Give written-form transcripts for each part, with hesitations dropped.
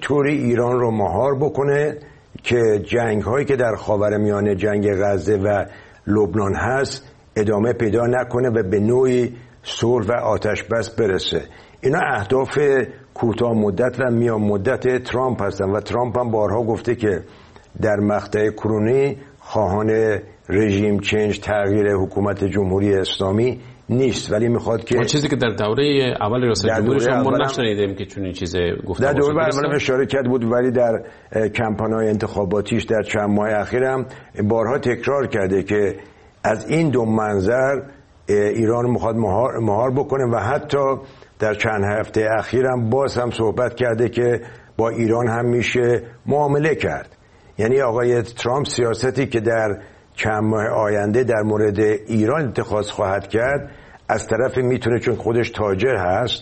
طوری ایران رو مهار بکنه که جنگ هایی که در خاورمیانه، جنگ غزه و لبنان هست ادامه پیدا نکنه و به نوعی صلح و آتش بس برسه. اینا اهداف کوتاه مدت و میان مدت ترامپ هستن و ترامپ هم بارها گفته که در مقطع کرونی خواهان رژیم چنج، تغییر حکومت جمهوری اسلامی نیست، ولی میخواد که چیزی که در دوره اول ریاست جمهوری شما ما نشنیدیم که چنین چیزی گفته در دوره اول اشاره کرد بود، ولی در کمپان‌های انتخاباتیش در چند ماه اخیرم بارها تکرار کرده که از این دو منظر ایران میخواد مهار بکنه و حتی در چند هفته اخیرم باز هم صحبت کرده که با ایران هم میشه معامله کرد. یعنی آقای ترامپ سیاستی که در چند ماه آینده در مورد ایران اتخاذ خواهد کرد، از طرف میتونه چون خودش تاجر هست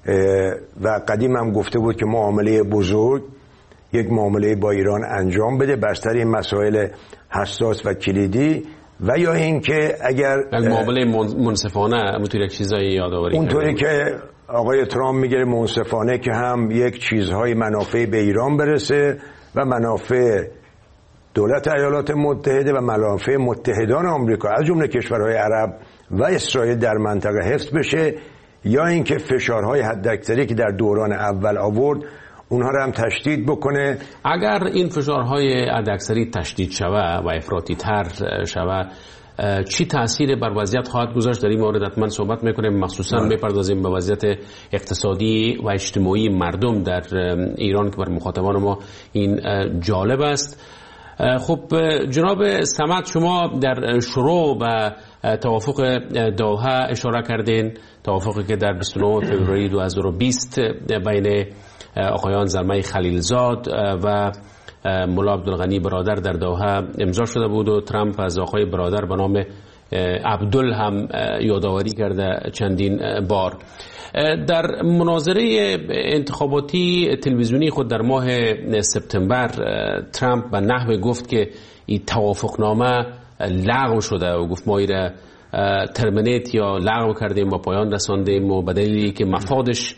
و قدیم هم گفته بود که معامله بزرگ، یک معامله با ایران انجام بده بستر این مسائل حساس و کلیدی، و یا اینکه اگر معامله منصفانه همونطور یک چیزایی یادآوری اونطوری که آقای ترامپ میگه منصفانه که هم یک چیزهای منافع به ایران برسه و منافع دولت ایالات متحده و منافع متحدان آمریکا از جمله کشورهای عرب و اسرائیل در منطقه حفظ بشه، یا اینکه فشارهای حداکثری که در دوران اول آورد اونها رو هم تشدید بکنه. اگر این فشارهای حداکثری تشدید شود و افراطی تر شود، چی تأثیر بر وضعیت خواهد گذاشت؟ در این مورد حتما صحبت میکنیم، مخصوصا میپردازیم به وضعیت اقتصادی و اجتماعی مردم در ایران که بر مخاطبان ما این جالب است. خب جناب صمد، شما در شروع و توافق دوحه اشاره کردین، توافقی که در 29 فوریه 2020 بین آقایان زلمه خلیلزاد و مولا عبدالغنی برادر در دوحه امضا شده بود و ترامپ از آقای برادر به نام عبدل هم یادآوری کرده چندین بار. در مناظره انتخاباتی تلویزیونی خود در ماه سپتامبر ترامپ به نحوی گفت که این توافقنامه لغو شده و گفت ما ایره ترمینیت یا لغو کردیم و پایان رساندیم و به دلیلی که مفادش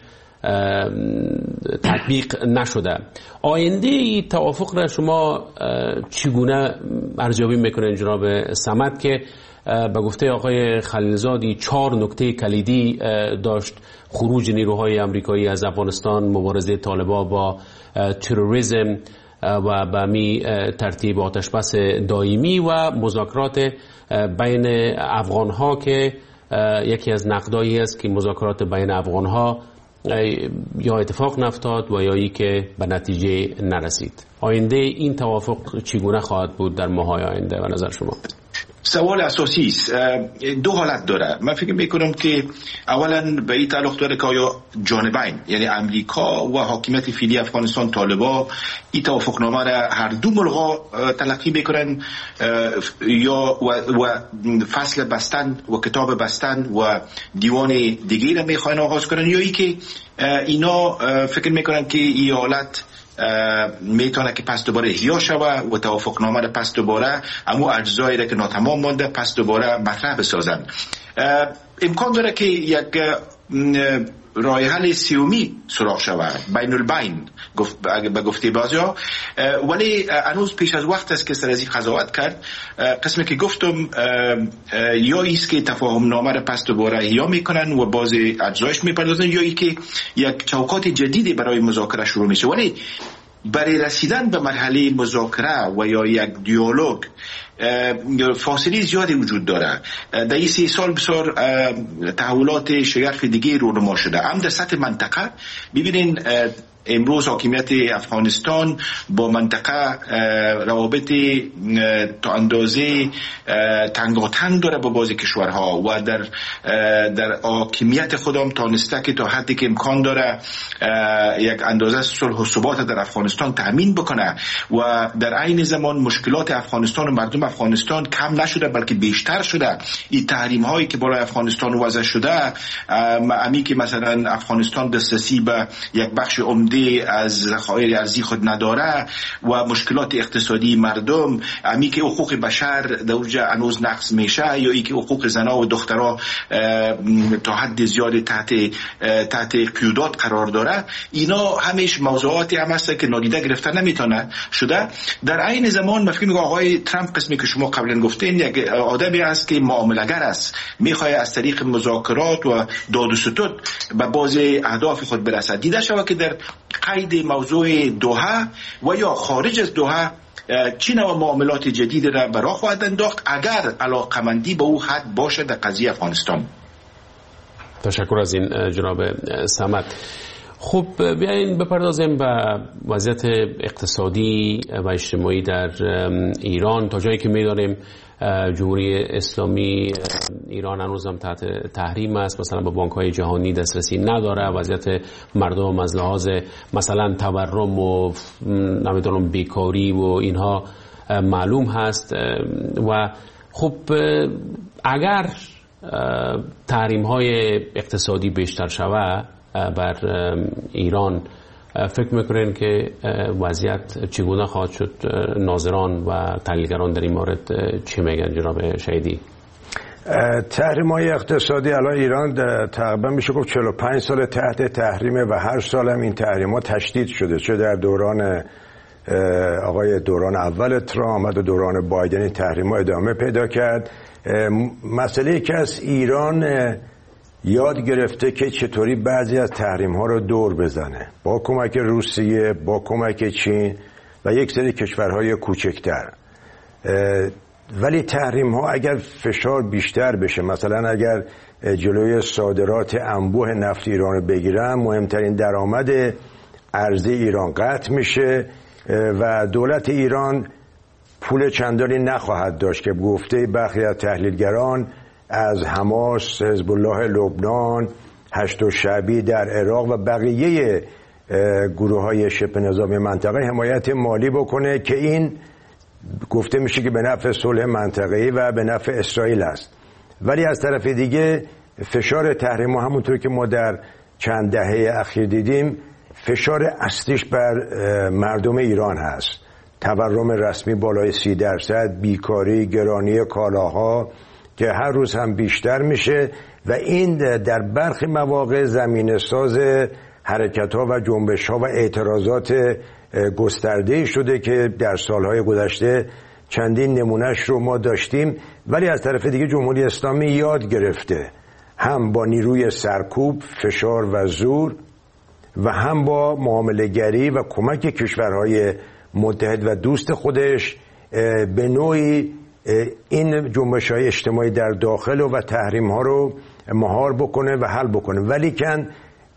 تطبیق نشده. آینده این توافق را شما چگونه ارزیابی میکنین جناب صمد که به گفته آقای خلیلزادی 4 نکته کلیدی داشت: خروج نیروهای آمریکایی از افغانستان، مبارزه طالبان با تروریسم و به می ترتیب آتشبس دائمی و مذاکرات بین افغانها که یکی از نقدایی است که مذاکرات بین افغانها یا اتفاق نیفتاد و یا ای که به نتیجه نرسید. آینده این توافق چگونه خواهد بود در ماه‌های آینده و نظر شما؟ سوال اساسی است. دو حالت داره. من فکر میکنم که اولا به این تعلق داره که آیا جانبین، یعنی امریکا و حاکمیت فعلی افغانستان، طالبا، این توافقنامه را هر دو ملغا تلقی میکنن یا و فصل بستن و کتاب بستن و دیوان دیگه را میخواین آغاز کنن، یا ای که اینا فکر میکنن که این حالت میتونه که پس دوباره احیا شوه و توافقنامه را پس دوباره اما اجزایی را که ناتمام مانده پس دوباره مطرح بسازن. امکان داره که یک راه حل سیومی سراغ شود، بین البین به گفته بعضیا، ولی هنوز پیش از وقت است که سر از این قضاوت کرد. قسمی که گفتم یا ایست که تفاهم نامه را پس دوباره احیا میکنن و باز اجزایش میپردازن، یا ای که یک چوکات جدیدی برای مذاکره شروع میشه. ولی برای رسیدن به مرحله مذاکره و یا یک دیالوگ فاصله زیادی وجود داره. در این 3 سال بسیار تحولات شگرف دیگه رونما شده. هم در سطح منطقه ببینین امروز حاکمیت افغانستان با منطقه روابط تا اندازه تنگاتنگ داره با بعضی کشورها و در حاکمیت خودم تانسته که تا حدی که امکان داره یک اندازه صلح و ثبات در افغانستان تأمین بکنه و در عین زمان مشکلات افغانستان و مردم افغانستان کم نشده بلکه بیشتر شده. این تحریم هایی که برای افغانستان وضع شده، امی که مثلا افغانستان دسترسی به یک بخش عمده از ذخایر ارزی خود نداره و مشکلات اقتصادی مردم، امی که حقوق بشر در اونجا هنوز نقض میشه، یا ای که حقوق زنا و دخترها تا حد زیاد تحت قیودات قرار داره، اینا همیش موضوعاتی هم هست که نادیده گرفته نمیتونه شده. در عین زمان من فکر می‌کنم آقای ترامپ، قسمی که شما قبلا گفتین، یک آدمی است که معامله‌گر است، میخواد از طریق مذاکرات و داد و ستد به باز اهداف خود برسد. دیده شود که در قید موضوع دوحه و یا خارج از دوحه چه نوع معاملات جدید را برای خواهد انداخت اگر علاقمندی به او حد باشه در قضیه افغانستان. تشکر از این جناب صمد. خب بیاین بپردازیم به وضعیت اقتصادی و اجتماعی در ایران. تا جایی که می‌دانیم جمهوری اسلامی ایران هنوز هم تحت تحریم است، مثلا به بانک‌های جهانی دسترسی نداره. وضعیت مردم از لحاظ مثلا تورم و نمیدونم بیکاری و اینها معلوم هست. و خب اگر تحریم‌های اقتصادی بیشتر شود بر ایران، فکر میکنین که وضعیت چگونه خواهد شد؟ ناظران و تحلیلگران در این مورد چی میگن جناب شهیدی؟ تحریم‌های اقتصادی الان ایران تقریبا میشه گفت 45 سال تحت تحریمه و هر سال هم این تحریم‌ها تشدید شده، چه در دوران دوران اول ترامپ و دوران بایدن این تحریم‌ها ادامه پیدا کرد. مسئله که از ایران یاد گرفته که چطوری بعضی از تحریم ها رو دور بزنه با کمک روسیه، با کمک چین و یک سری کشورهای کوچکتر. ولی تحریم ها اگر فشار بیشتر بشه، مثلا اگر جلوی صادرات انبوه نفت ایران رو بگیرن، مهمترین درآمد ارزی ایران قطع میشه و دولت ایران پول چندانی نخواهد داشت که گفته برخی از تحلیلگران از حماس، حزب الله لبنان، هشت شعبی در عراق و بقیه گروه‌های شبه نظامی منطقه حمایت مالی بکنه که این گفته میشه که به نفع صلح منطقه‌ای و به نفع اسرائیل است. ولی از طرف دیگه فشار تحریم همونطور که ما در چند دهه اخیر دیدیم فشار اصلیش بر مردم ایران هست. تورم رسمی بالای 30%، بیکاری، گرانی کالاها که هر روز هم بیشتر میشه و این در برخی مواقع زمینه ساز حرکت‌ها و جنبش‌ها و اعتراضات گسترده‌ای شده که در سالهای گذشته چندین نمونهش رو ما داشتیم. ولی از طرف دیگه جمهوری اسلامی یاد گرفته هم با نیروی سرکوب، فشار و زور و هم با معامله‌گری و کمک کشورهای متحد و دوست خودش به نوعی این جنبش‌های اجتماعی در داخل و تحریم‌ها رو مهار بکنه و حل بکنه. ولی کن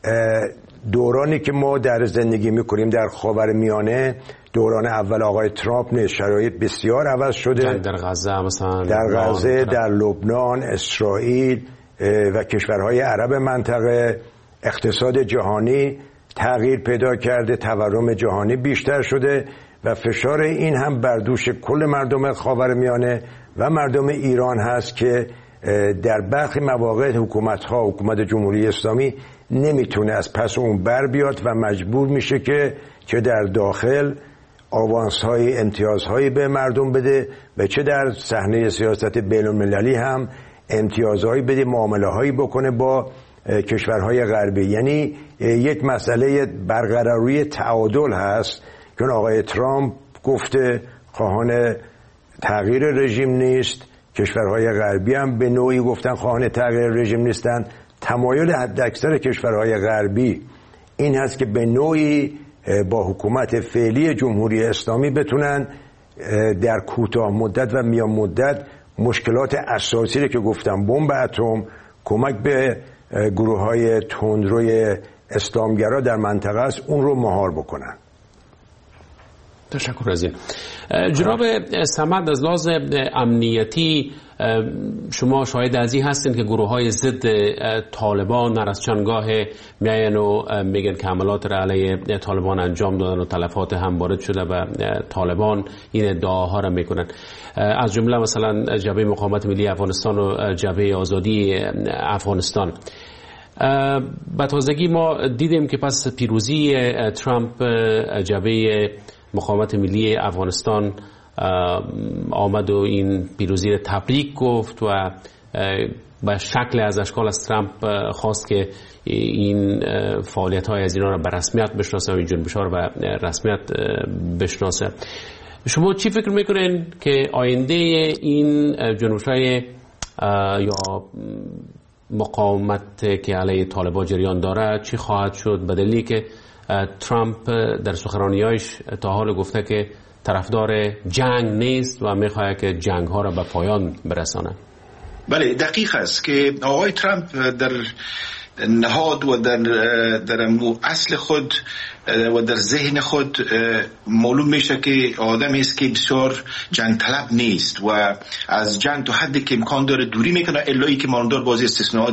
دورانی که ما در زندگی می‌کنیم در خاورمیانه، دوران اول آقای ترامپ نیست، شرایط بسیار عوض شده. در غزه مثلا، در غزه، در لبنان، اسرائیل و کشورهای عرب منطقه، اقتصاد جهانی تغییر پیدا کرده، تورم جهانی بیشتر شده و فشار این هم بر دوش کل مردم خاورمیانه و مردم ایران هست که در برخی مواقع حکومت جمهوری اسلامی نمیتونه از پس اون بر بیاد و مجبور میشه که چه در داخل آوانس‌های، امتیازهایی به مردم بده و چه در صحنه سیاست بین‌المللی هم امتیازهایی بده، معامله‌هایی بکنه با کشورهای غربی. یعنی یک مسئله برقراری تعادل هست که آقای ترامپ گفته خواهان تغییر رژیم نیست، کشورهای غربی هم به نوعی گفتن خواهان تغییر رژیم نیستن. تمایل حداکثر کشورهای غربی این هست که به نوعی با حکومت فعلی جمهوری اسلامی بتونن در کوتاه مدت و میان مدت مشکلات اساسی رو که گفتم، بمب اتم، کمک به گروه‌های تندروی اسلامگرا در منطقه است، اون رو مهار بکنن. تشکر از این. جناب صمد، از لحاظ امنیتی شما شاهد از این هستین که گروه های ضد طالبان هر از چندگاه میاین و میگن که حملات را علیه طالبان انجام دادن و تلفات هم وارد شده و طالبان این ادعاها را میکنن، از جمله مثلا جبهه مقاومت ملی افغانستان و جبهه آزادی افغانستان. به تازگی ما دیدیم که پس پیروزی ترامپ جبهه مقاومت ملی افغانستان آمد و این پیروزی را تبریک گفت و به شکل از اشکال از ترامپ خواست که این فعالیت های از اینا را به رسمیت بشناسه و این جنبش ها را به رسمیت بشناسه. شما چی فکر میکنین که آینده این جنبش های یا مقاومت که علیه طالبان جریان داره چی خواهد شد، به دلیلی که ترامپ در سخنرانی‌هایش تا حال گفته که طرفدار جنگ نیست و میخواهد که جنگ ها را به پایان برسانه؟ بله، دقیق است که آقای ترامپ در نهاد و در اصل خود و در ذهن خود معلوم میشه که آدمی است که بسیار جنگ طلب نیست و از جنگ تا حدی که امکان داره دوری میکنه، الایی که ماندار بازی استثناءات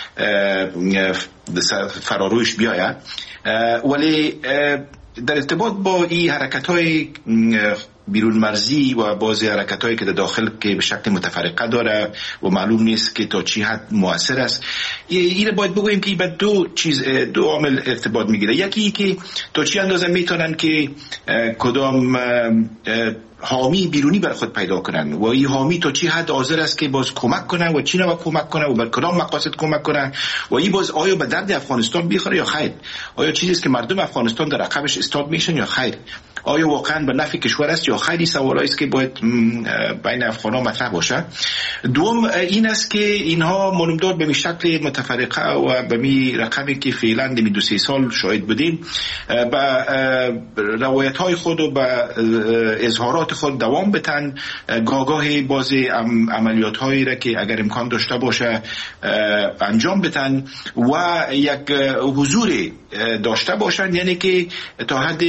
فرارویش بیاید. ولی در ارتباط با این حرکت‌های بیرون مرزی و بعضی حرکت‌هایی که در داخل که به شکل متفرقه داره و معلوم نیست که تا چی حد مؤثر است، این باید بگوییم که به دو عامل ارتباط میگیره. یکی که تا چی اندازه میتونن که کدام حامی بیرونی بر خود پیدا کنن و این حامی تا چی حد حاضر است که باز کمک کنن و چی نوع کمک کنن و بر کدام مقاصد کمک کنن و این باز آیا به درد افغانستان بیخوره یا خیر، آیا چیزی است که مردم افغانستان در عقبش استاد میشن یا خیر، آیا واقعا به نفع کشور است یا خیر. سوالایی است که باید بین افغان‌ها مطرح باشه. دوم این است که اینها معلومدار به شکل متفرقه و به می رقمی که فعلا در 2-3 سال شاهد بودیم با روایت‌های خود و با اظهارات خود دوام بتن، گاهی بعضی عملیات‌هایی را که اگر امکان داشته باشه انجام بدن و یک حضور داشته باشند، یعنی که تا حد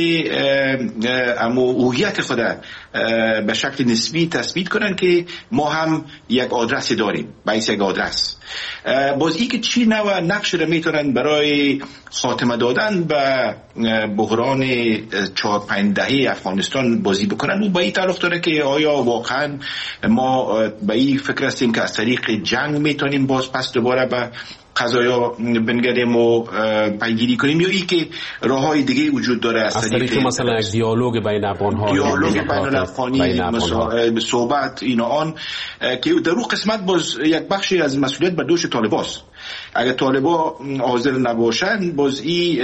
هویت خود به شکل نسبی تثبیت کنن که ما هم یک آدرسی داریم، باعث یک آدرس. باز ای که چی نوع نقش را میتونن برای خاتمه دادن به بحران 4-5 دهه افغانستان بازی بکنن و با این تعلق داره که آیا واقعا ما به این فکر هستیم که از طریق جنگ میتونیم باز پس دوباره به قضایا بنگردیم و پیگیری کنیم، یا ای که راههای دیگه وجود داره از طریق مثلا یک دیالوگ بین افغان‌ها، دیالوگ بین افغانی، صحبت اینا آن که در اون قسمت باز یک بخشی از مسئولیت بر دوش طالباست. اگر طالبا حاضر نباشن باز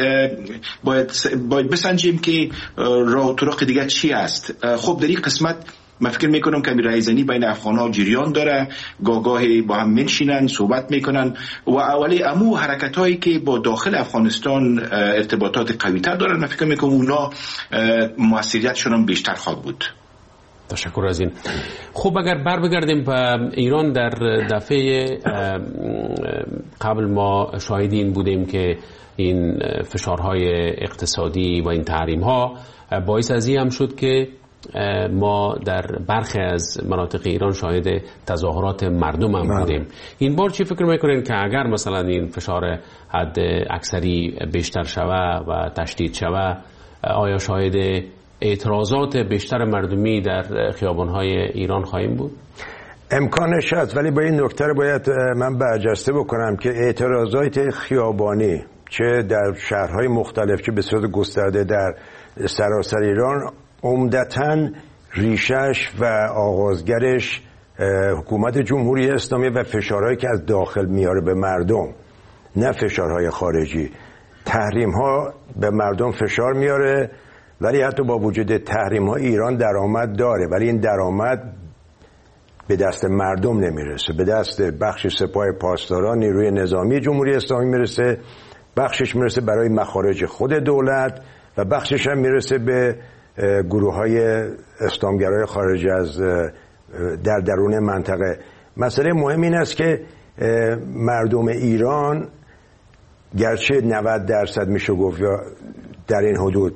باید بسنجیم که راه و طرق دیگه چی است. خب در این قسمت من فکر میکنم که رایزنی بین افغان‌ها جریان داره، گاهی با هم منشینن صحبت میکنن و اولی امو حرکت‌هایی که با داخل افغانستان ارتباطات قوی‌تر دارن، من فکر میکنم اونا موثریتشون هم بیشتر خواهد بود. تشکر از این. خب اگر بگردیم به ایران، در دفعه قبل ما شاهدی این بودیم که این فشارهای اقتصادی و این تحریم‌ها باعث از این هم شد که ما در برخی از مناطق ایران شاهد تظاهرات مردم هم بودیم. این بار چی فکر میکنین که اگر مثلا این فشار حد اکثری بیشتر شوه و تشدید شوه، آیا شاهد اعتراضات بیشتر مردمی در خیابان‌های ایران خواهیم بود؟ امکانش هست، ولی با این نکته باید من برجسته بکنم که اعتراضات خیابانی چه در شهرهای مختلف چه به صورت گسترده در سراسر ایران عمدتاً ریشش و آغازگرش حکومت جمهوری اسلامی و فشارهایی که از داخل میاره به مردم، نه فشارهای خارجی. تحریم ها به مردم فشار میاره، ولی حتی با وجود تحریم ها ایران درآمد داره، ولی این درآمد به دست مردم نمیرسه، به دست بخش سپاه پاسداران نیروی نظامی جمهوری اسلامی میرسه، بخشش میرسه برای مخارج خود دولت و بخشش هم میرسه به گروه های اسلامگرای خارج از در درون منطقه. مسئله مهم این است که مردم ایران گرچه 90% میشه گفت یا در این حدود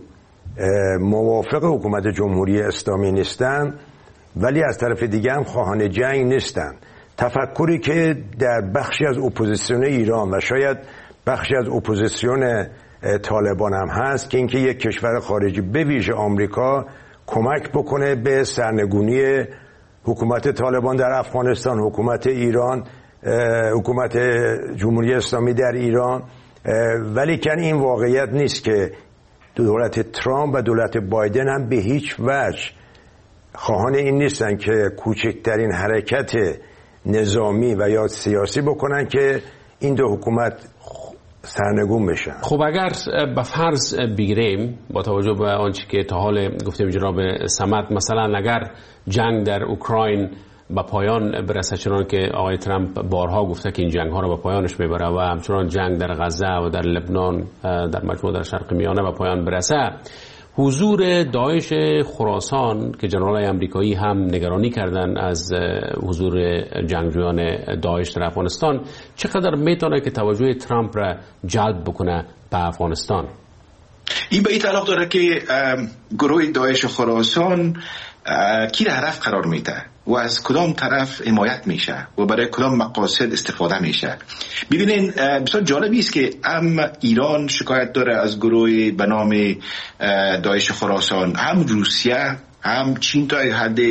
موافق حکومت جمهوری اسلامی نیستن ولی از طرف دیگه هم خواهان جنگ نیستن. تفکری که در بخشی از اپوزیسیون ایران و شاید بخشی از اپوزیسیون طالبان هم هست که اینکه یک کشور خارجی به ویژه آمریکا کمک بکنه به سرنگونی حکومت طالبان در افغانستان، حکومت ایران، حکومت جمهوری اسلامی در ایران. ولی کن این واقعیت نیست که دولت ترامپ و دولت بایدن هم به هیچ وجه خواهان این نیستن که کوچکترین حرکت نظامی و یا سیاسی بکنن که این دو حکومت سرنگون بشن. خب اگر به فرض بگیریم با توجه به آنچه که تا حال گفتیم جناب صمد، مثلا اگر جنگ در اوکراین به پایان برسه، چنان که آقای ترامپ بارها گفته که این جنگ ها رو به پایانش میبره و همچنان جنگ در غزه و در لبنان در مجموع در شرق میانه به پایان برسه، حضور داعش خراسان که جنرالای امریکایی هم نگرانی کردن از حضور جنگجویان داعش در افغانستان، چقدر میتونه که توجه ترامپ را جلب بکنه به افغانستان؟ این به این تعلق داره که گروه داعش خراسان کی را هدف قرار میده و از کدام طرف حمایت میشه و برای کدام مقاصد استفاده میشه. ببینین بسیار جالبی است که هم ایران شکایت داره از گروه به نام داعش خراسان، هم روسیه، هم چین تا حد،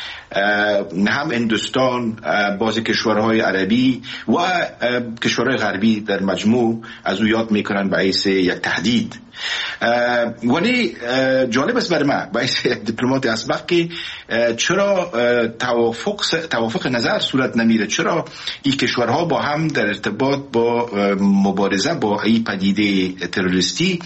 هم هندوستان، بعضی کشورهای عربی و کشورهای غربی در مجموع از او یاد میکنن به حیث یک تهدید. ولی جالب است برای من به حیث دیپلمات اسبق که چرا توافق نظر صورت نمیره، چرا این کشورها با هم در ارتباط با مبارزه با این پدیده تروریستی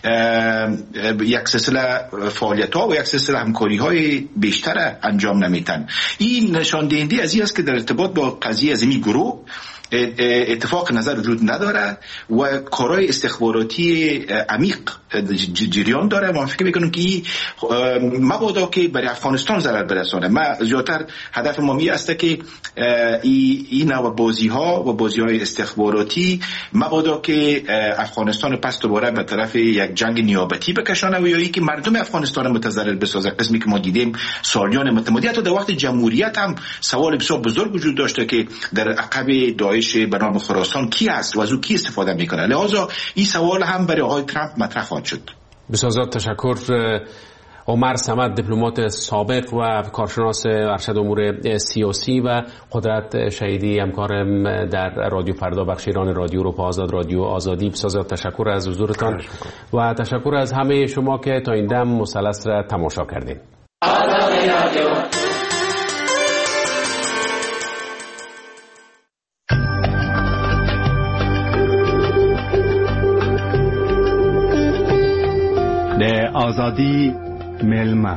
یک سلسله فعالیت‌ها و یک سلسله همکاری‌های بیشتر انجام نمیتن. این نشان دهنده از این است که در ارتباط با قضیه از این گروه اتفاق نظر وجود نداره و کارهای استخباراتی عمیق جریان داره. ما فکر میکنم که مبادا که برای افغانستان ضرر برسانه. ما زیادتر هدف ما می است که این نوع بازی ها و بازی های استخباراتی مبادا که افغانستان پس دوباره به طرف یک جنگ نیابتی بکشانه و یا ای که مردم افغانستان متضرر بسازه. قسمی که ما دیدیم سالیان متمادی، حتی در وقت جمهوریت هم سوال بسیار بزرگ وجود داشته که در عقب داعش به نام خراسان کی است و از او کی استفاده میکنه. لذا این سوال هم برای آقای ترامپ مطرح خواهد شد. بسیار تشکر. عمر صمد، دیپلمات سابق و کارشناس ارشد امور سیاسی و قدرت شهیدی، همکارم در رادیو فردا، بخش ایران رادیو اروپا آزاد، رادیو آزادی. بسیار تشکر از حضورتان و تشکر از همه شما که تا این دم مثلث را تماشا کردین. د آزادی ملما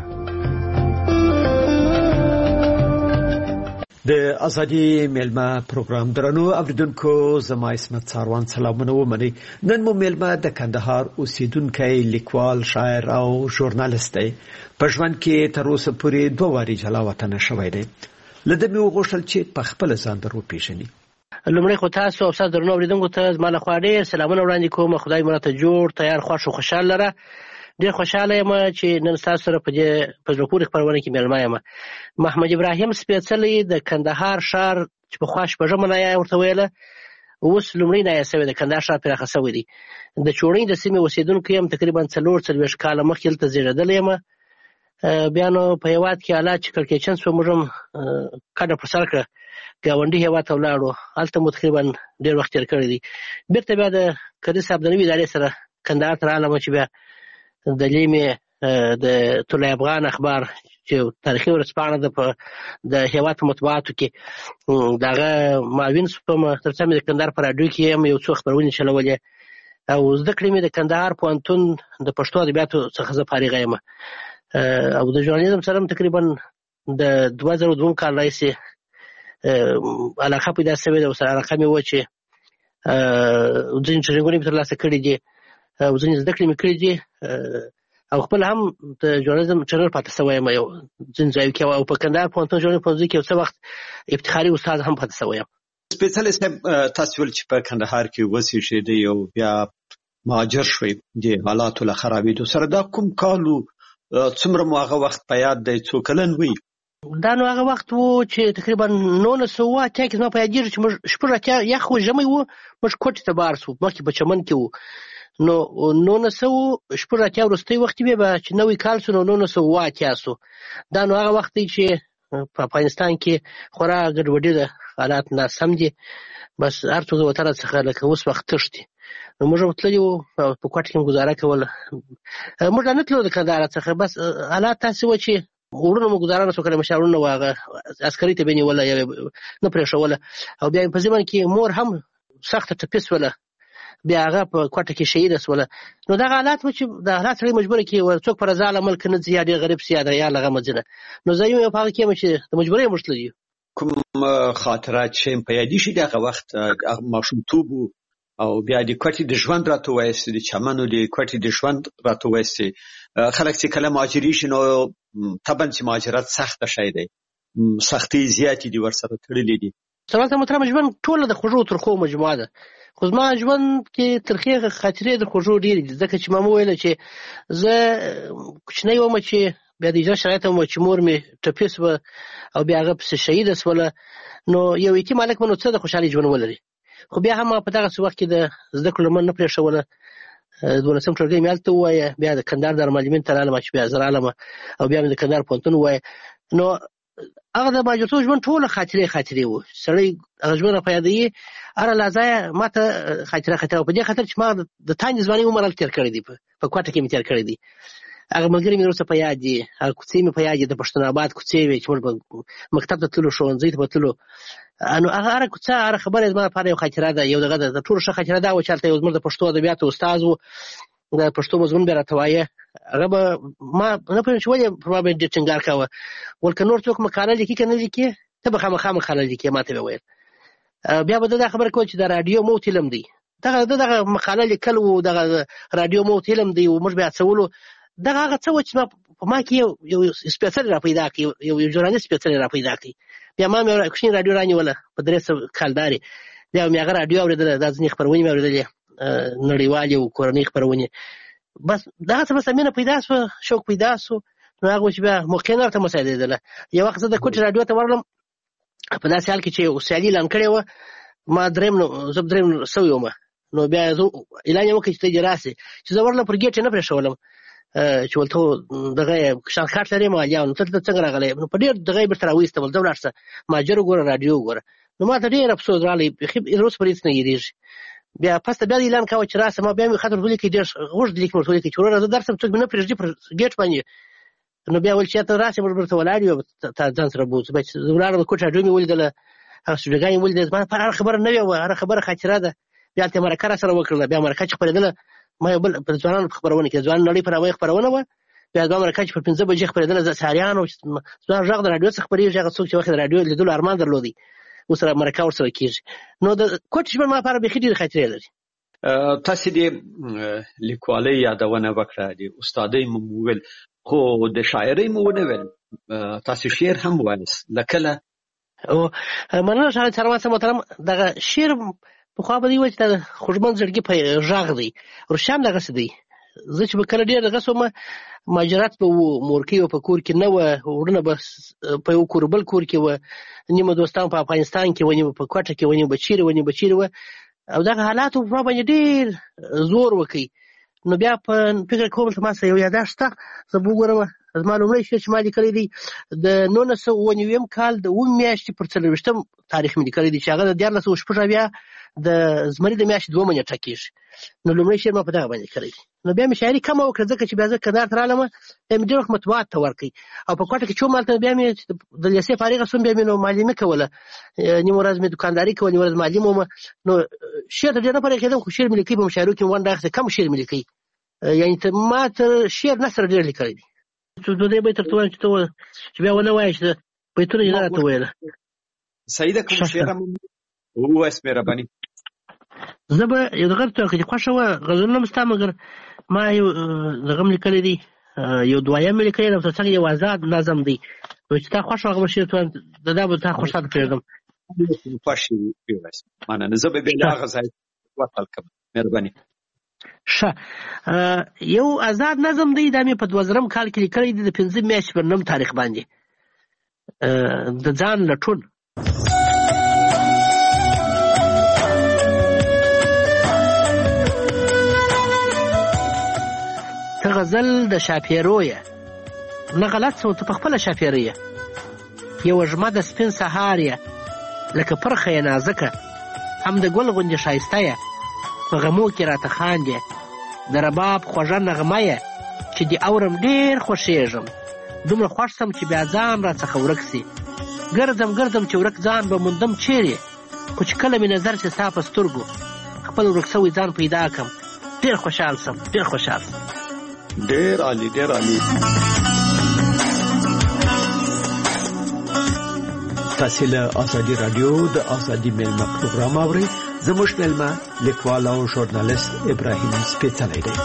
د ازادي ملما پروګرام درنو اوریدونکو، زما اسمت ساروان سلامونه ومني. نن مو ملما د کندهار اوسیدونکی لیکوال، شاعر او ژورنالیست دی. په ژوند کې تر اوسه پورې 2 واري جلا وطن شوی دی. لده مې وغوښتل چې په خپل ځان در وپېژني. لومړی خو تاسو او تاسو درنو اوریدونکو ته زما لخوا ډېر سلامونه وړاندې کوم. خدای مو راته جوړ، تیار، خوښ او خوشحال لره. ډېر خوشحاله یم چې نن ستاسو سره په دې په زړه پورې خپرونه کې مېلمه یم. محمد ابراهیم سپېڅلی د کندهار ښار چې پخوا شپږمه نایه ورته ویله، اوس لومړی نایه سوی د کندهار ښار پراخه سوی دی. د چوڼۍ د سیمې اوسېدونکی یم. تقریبا 4 کاله مخکې دلته زېږېدلی یم. بیا نو په هېواد کې حالات چې کړکېچن شوه، موږ هم کډه پر سر کړه، ګاونډي هېواد ته ولاړو. هلته مو تقریبا ډېر وخت تېر کړی دی. بېرته بیا د کري صاحب د نوي ادارې سره کندهار ته راغلم چې بیا د لیمې د طلوع افغان اخبار چې تاریخي ورځپاڼه ده په د هېواد په مطبوعاتو کې د هغه معاون شوم. تر څو مې د کندهار په راډیو کې یم یو څو خپرونې چلولې او زده کړې مې د کندهار پوهنتون د پښتو ادبیاتو څخه زه فارغه یم او د ژورنالیزم سره هم تقریبا د 2002 کال راهیسې علاقه پیدا شوې ده. ورسره علاقه مې وه چې ځینې ټرینینګونه مې ترلاسه کړي دي او ځینې زده کړې مې کړي دي او خپل هم د ژورنالیزم ټرینر پاتې شوی یم یو ځینې ځایو کې او په کندهار پوهنتون ژورنالیزم پوهنځي کې یو څه وخت افتخاري استاد هم پاتې شوی یم. سپېڅلی صاحب، تاسو ول چې په کندهار کې اوسېږئ او بیا مهاجر شوي د حالاتو له خرابېدو سره. دا کوم کالو څومره مو هغه وخت په یاد دی؟ څو کلن وي؟ دا نو هغه وخت و چې تقریبا 1980 کې زما په یاد چې موږ 80 یخ و ژمی و، موږ کوټې ته بار شو، مخکې په چمن کې و. نو 1980 وروستی وخت به چې نوی کال شو، نو 1980 شو. دا نو هغه وخت دی چې په افغانستان کې خورا ګډوډي ده، حالات ناسم دي، بس هر څوک د وطن څخه لکه اوس وخت تښتي. نو موږ تللي وو په کوټه کې ګزاره کوله. موږ نه تللو د کندهار څخه، بس حالات داسې وو چې ورونه مو ګزاره نشو کړی، مشاورونه واغه عسکري ته بینی ولا نه پرېښوله، او بیا په ځمن کې مور هم سخت ټپیس ولا، بیا هغه په کوټه کې شهید شوله. نو دا حالات و چې د حالات سره مجبور کی څوک پر ځاله ملک نه زیاده غریب سیاده یا لغه مدینه. نو زایو په هغه کې چې د مجبورې مشتلې کوم خاطرات چې په یاد شي دغه وخت ماشومتوب او بیا د کوټې د ژوند راته وایسته، د چمنو د کوټې د ژوند راته وایسته. خلک چې کله مهاجري شي نو طبعا چې مهاجرت سخت شي دی، سختي زیاتې دي ورسره تړلې دي. سره محترم ژوند ټول د خوږو ترخو مجموعه ده، خو زما ژوند کې ترخې خاطرې د خوږو ډېرې دي، ځکه چې ما وویل چې زه کوچنی وم چې بیا د اجازه شرایط مو چې مور مې ټپیس و او بیا هغه پسې شهیده شوله. نو یو یتیم هلک به نو څه د خوشحالۍ ژوند ولري، خو بیا هم په دغه وخت کې د زده کړو لمن نه پرېښوله. 12 ټولګی مې هلته ووایه، بیا د کندهار دارالمعلمین ته رالم چې بیا زه رالم، او بیا مې د کندهار پوهنتون ووایه. نو هغه د مهاجرتوب ژوند ټوله خاطرې وو، سړی هغه ژوند په یادوي هره لحظه ما ته خاطره په دې خاطر چې ما د تانج ځواني عمر هلته تېر کړی دی، په کوټه کې مې تېر کړی دی. هغه ملګري مې وروسته په یاد دي، هغه کوڅې مې په یاد دي، د پښتون آباد کوڅې وې چې موږ مکتب ته تللو، ښوونځي ته به تللو. نو هغه هره کوڅه هره خبره زما لپاره یو خاطره ده، یو دغه د ټولو ښه خاطره دا وه چې هلته یو زموږ د پښتو ادبیاتو استاد و، د پښتو مضمون به راته وایه. هغه به ما نه پوهېږم چې ولې پر ما باندې ډېر ټینګار کاوه، ول که نور څوک مقاله لیکي که نه لیکي ته به خامخا مقاله لیکي، ما ته به ویل. بیا به دا خبره کوله چې د راډیو موت علم دی، دغه مقاله لیکل و، دغه راډیو موت علم دی، و موږ به هڅولو. دغه هغه څه و چې په ما کې یو سپېڅلی را پیدا کړي، یو ژورنالست سپېڅلی را پیدا کړي. بیا ما مې کوچنۍ راډیو رانیوله په 300 کالدارې، بیا مې هغه راډیو اورېدله، دا ځینې خپرونې مې اورېدلې نړیوالې او کورنۍ خپرونې. بس دغسې بس مینه پیدا شوه، شوق پیدا شو. نو هغه چې بیا موقع نه ورته مساعدېدله. یو وخت زه د کوټې راډیو ته ورغلم په داسې حال کې چې یو سیالي اعلان کړې وه، ما زه درېیم سوی وم. نو بیا زه اعلان یې وکړ چې ته دې راسې، چې زه ورغلم پر ګېټ یې نه پرېښولم چې ولته دغه شان کارت لرې مالیا، نو ته څنګه راغلی؟ نو په ډېر دغه یې بېرته راویسته ول، ځه ولاړ شه مهاجر وګوره راډیو وګوره. نو ما ته ډېر افسوس راغلی، بیخي اوس پرې هېڅ نه هېرېږي. بیا پس ته بیا اعلان کاوه چې راسه، ما بیا مې خط ورته ولیکئ، ډېر اوږد لیک مې ورته ولیکئ چې وروره زه درسم، څوک مې نه پرېږدي پر ګېټ باندې. نو بیا ویل چې ته راسې موږ ورته ولاړ یو، تا ځان سره بوځو. بیا چې زه ولاړم د کوټې راډیو مې ولیدله، هغه سټوډیوګانې مې ولیدلې، زما لپاره هره خبره نوې وه، هره خبره خاطره ده. بیا هلته یې مرکه راسره وکړله، بیا مرکه چې خپرېدله ما یو بل په ځوانانو په خپرونه کې ځوان نړۍ په نامه خپرونه وه، بیا دوه مرکه چې پر 5 بجې خپرېدله، ساریانو ځوان غږ د راډیو څخه خپرېږي، هغه څوک چې وخت د راډیو لیدلو ارمان درلودی اوس مرکه ورسره کېږي. نو د کوټې ژوند ما لپاره بیخي ډېرې خاطرې لري. تاسې د لیکوالۍ یادونه وکړه، د استادۍ مو وویل، خو د شاعرۍ مو ونه ویل، تاسې شعر هم وایاست لکله؟ مننه ښاغلی سروان صاحب محترم. دغه شعر پخوا به دې وایي چې د خوږمن زړګي په غږ دی، روښیا هم دغسې دی. زه چې به کله ډېر دغه شوم، مهاجرت به و، مورکۍ به په کور کې نه وه، وروڼه به په یو کور بل کور کې وه، نیمه دوستان په افغانستان کې وه، نیمه په کوټه کې وه، نیمه به چیرې وه، او دغه حالاتو په ما باندې ډېر زور وکړي. نو بیا په فکر کوم چې ما سره یو یاداښت شته، زه به وګورم. زما لومړی شعر چې ما لیکلی دی د 1999 کال د 7 میاشتې پر 24 تاریخ مې لیکلی دی، چې هغه د 1480 د زمري د میاشتې 2 نیټه کېږي. نو لومړی شعر ما په دغه باندې لیکلی دی. نو بیا مې شاعري کمه وکړه، ځکه چې بیا زه کندهار ته رالم، بیا مې ډېر وخت مطبوعات ته ورکړئ، او په کوټه کې چې وم هلته بیا مې د لیسې فارغه شوم، بیا مې نو معلمي کوله، نیمه ورځ مې دوکانداري کوله، نیمه ورځ معلم وم. نو شعر ته ډېر نه فارغ کېدم، خو شعر مې لیکي، په مشاعرو کې مې ونډه اخیستې، کم شعر مې لیکي، یعنې ما تر شعر نثر ډېر لیکلی دی. دوی بیت درته وایم چې بیا ونه وایې چې بیتونه یې نه راته ویله. صحیح ده، کوم شعر هم ووایاست مهرباني. زه به یو دغه ته که دې خوښه وه غزلونه مې ستا، مګر ما یو دغه م لیکلی دی، یو دویم مې لیکلی دی، څنګه یو آزاد نظم دی، نو چې تا خوښ وه هغه به شعر ته وایم، دا به تا خوښ ته پرېږدم. خوښ یې ووایاست، مننه. زه به بیا هغه ځای وصل کړم، مهرباني. ښه یو آزاد نظم دی دا مې په 2000 کال کې لیکلی دی د 15 میاشتې پر 9 تاریخ باندې د ځان لټون. ته غزل د شاپیرو یې نه غلط سو ته په خپله شاپیره یې یوه ژمه د سپین سهار یې لکه پرخه یې نازکه هم د ګل غوندې ښایسته یې په غمو کې راته خاندې د رباب خوږه نغمه یې چې دې اورم ډېر خوښېږم دومره خوښ سم چې بیا ځان را څخه ورک سي ګرځم چې ورک ځان به موندم چیرې خو چې کله مې نظر چې ستا په سترګو خپل ورک سوی ځان پیدا کړم ډېر خوشحال سم ډېر عالی تاسو له ازادي رادیو د ازادي میلمه پروګرام اورئ. زموږ میلمه لیکوال او ژورنالیست ابراهیم سپیڅلی دی.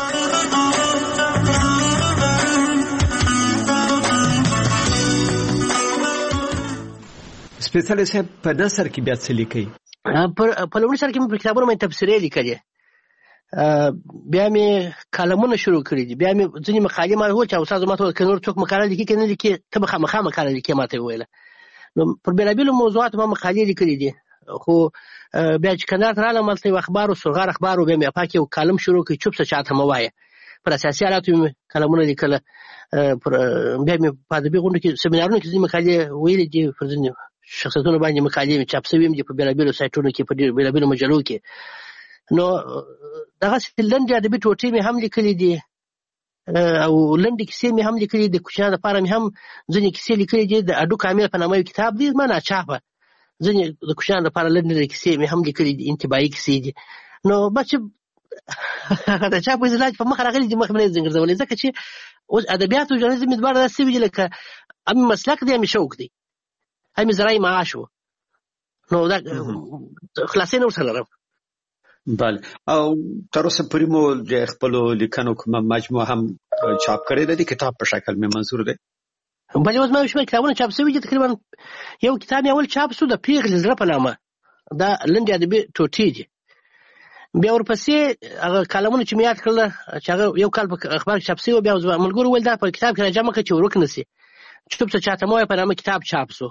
سپیڅلی صاحب په نثر کې بیا څه لیکئ؟ په لومړي سر کې مې پر کتابونو باندې تبصرې لیکلې بیا مې کالمونه شروع کړي دي بیا مې ځینې مقالې ما وویل چې استاد ما ته وویل که نور څوک مقاله لیکي که نه لیکي ته به خامخا مقاله لیکې ما ته یې وویله نو پر بېلابېلو موضوعاتو ما مقالې لیکلي دي خو بیا چې کندهار ته رالم هلته یو اخبار و سرغار اخبار و بیا مې اپا کې یو کالم شروع کړي چوپ څه چاته مه وایه پر اساسي حالاتو مې کالمونه لیکله بیا مې په ادبي غونډو کې سیمینارونو کې ځینې مقالې ویلې دي پر ځینې شخصیتونو باندې مقالې مې چاپ سوي هم دي په بېلابېلو سایټونو کې په بېلابېلو مجلو کې نو دغسې لنډې ادبي ټوټې مې هم لیکلي دي او لنډې کیسې مې هم لیکلي د کوچنیانو لپاره مې هم ځینې کیسې لیکلي دي د اډو کامل په نامه یو کتاب دی زما ناچاپه ځینې د کوچنیانو لپاره لنډې کیسې مې هم لیکلي دي انتباهي کیسې دي نو بس چې د چاپ په اصطلاح په مخ راغلي دي مخ مې نه ځنګرځولې ځکه چې اوس ادبیات او ژورنالیزم مې دواړه داسې وي لکه هم مسلک دی هم شوق دی هم زرای معاش و نو دا خلاصې نه ورسره لرم. بله او تر اوسه پورې مو د خپلو لیکنو کومه مجموعه هم چاپ کړې ده د کتاب په شکل مې منظور دی؟ بله اوس ما یو شمېر کتابونه چاپ شوي دي تقریبا یو کتاب مې اول چاپ شو د پیغلې زړه په نامه دا لنډې ادبي ټوټې دي بیا ورپسې هغه کالمونه چې مې یاد کړله چې هغه یو کال په اخبار کې چاپ شوي وبیا ملګرو وویل دا په کتاب کې راجمع کړه چې ورک نه شي چوپ څه چاته مه وایه په نامه کتاب چاپ شو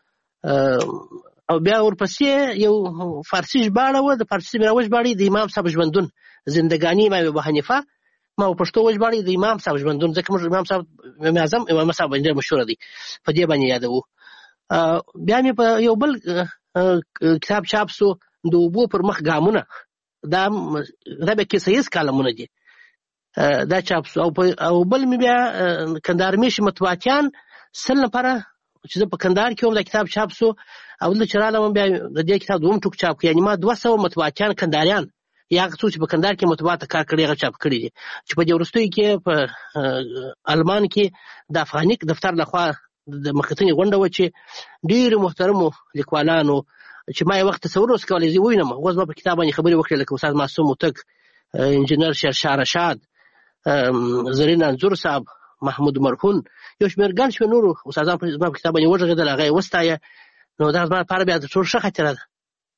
او بیا ورپسې یو فارسي ژباړه وه د فارسي مې راوژباړې د امام صاحب ژوندون زندګاني امام ابو حنیفه ما پښتو وژباړې د امام صاحب ژوندون ځکه موږ امام صاحب امام اعظم امام صاحب ډېر مشهوره دی په دې باندې یادوو بیا مې په یو بل کتاب چاپ شو د اوبو پر مخ ګامونه دا بیا کیسه ییز کالمونه دي دا چاپ شو او بل مې بیا کندهار میشي مطبوعاتیان سل لپاره چې زه په کندهار کې هم دا کتاب چاپ شو او دلته چې رالم بیا د دې کتاب دوم ټوک چاپ کړي یعنې ما 200 مطبوعاتیان کندهاریان یا هغه څوک چې په کندهار کې مطبوعات کار کړي هغه چاپ کړي دي چې په دې وروستیو کې په المان کې د افغانیک دفتر لخوا د مخکتنې غونډه وه چې ډېرو محترمو لیکوالانو چې ما یو وخت تصور اوس کولی زه ووینم اوس به په کتاب باندې خبرې وکړې لکه استاد معصوم هوتک انجینر شیرشاه رشاد زرین انځور صاحب محمود مرهون یو شمېر ګڼ شمېر نورو استادان زما په کتاب باندې وغږېدل هغه یې وستایه نو دا زما لپاره بیا د ټول ښه خاطره ده.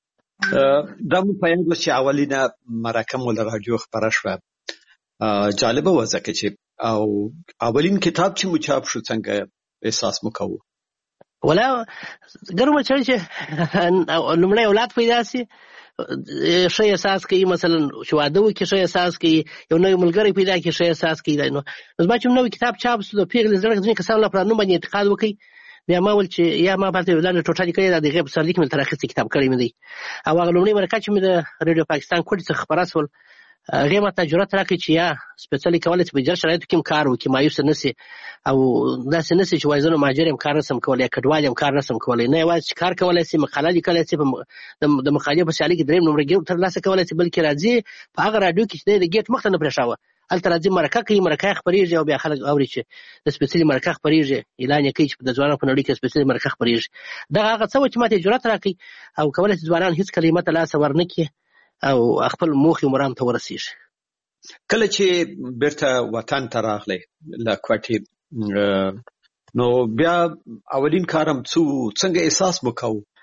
دا مو په یاد وه چې اولینه مرکه مو له راډیو خپره شوه جالبه وه ځکه چې او اولین کتاب چې مو چاپ شو څنګه احساس مو کوو؟ ولا ګرمه چړې چې لومړی اولاد پیدا شي ښه احساس کوي مثلا چې واده وکړي ښه احساس کوي یو نوی ملګری پیدا کړي ښه احساس کوي نو زما چې نوی کتاب چاپ شو د پیغلې زړه ځینې کسانو لپاره نوم باندې انتقاد وکړي بیا ما ویل چې یا ما هلته یو لنډه ټوټه لیکلې ده د هغې په سرلیک مې تر اخیستی کتاب کړی مې دی او هغه لومړۍ مرکه چې مې د ریډیو پاکستان کوټې څخه خپره شول هغې ما ته جرأت راکړي چې یا سپېڅلي کولی چې په جر شرایطو کې هم کار وکړي مایوسه نه شي او داسې نه شي چې وایي زه نو مهاجر یم کار نه شم کولی یا کډوال یم کار نه شم کولی نه یوازې چې کار کولی شي مقاله لیکلی شي د مقالې په سیالۍ کې درېیم نمره ترلاسه کولی شي بلکې راځي په هغه راډیو کې چې دی د ګیټ مخ ته نه پرېښاوه هلته راځي مرکه کوي مرکه یې خپرېږي او بیا خلک اوري چې د سپېڅلي مرکه خپرېږي اعلان یې کوي چې د ځوانانو په نړۍ کې سپېڅلي مرکه خپرېږي دغه هغه څه وه چې ما ته یې جرأت راکړي او کولی شي ځوانان هېڅکله یې ماته لاسه ورنه کړي او خپل موخې و مرام ته ورسېږي. کله چې بیرته وطن ته راغلی له کوټې نو بیا اولین کارم څنګه احساس مو کوو؟